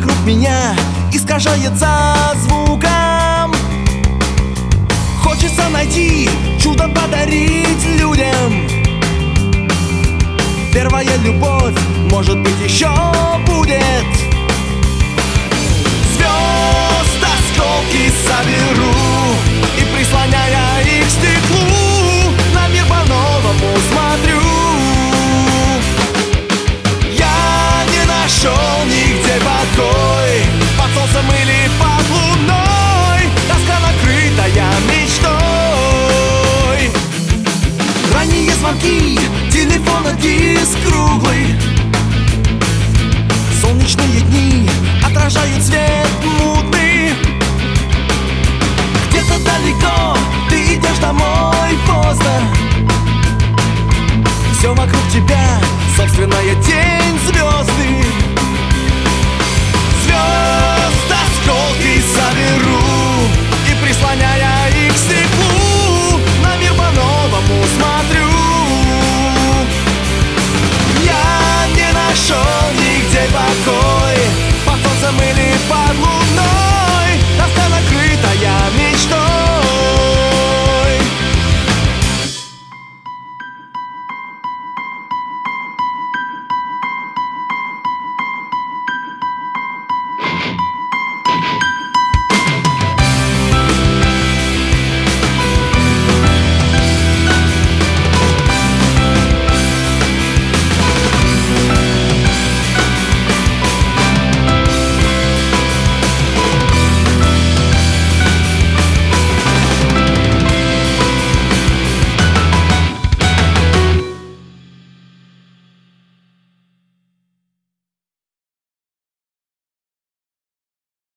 вокруг меня искажается звуком. Хочется найти, чудо подарить людям. Первая любовь, может быть, еще будет. Звезд осколки соберу и, прислоняя их к стеклу, на мир по-новому смотрю. Я не нашел нигде покой, под солнцем или под луной, тоска накрытая мечтой. Ранние звонки, телефона диск круглый. Солнечные дни отражают свет мутный. Где-то далеко ты идешь домой.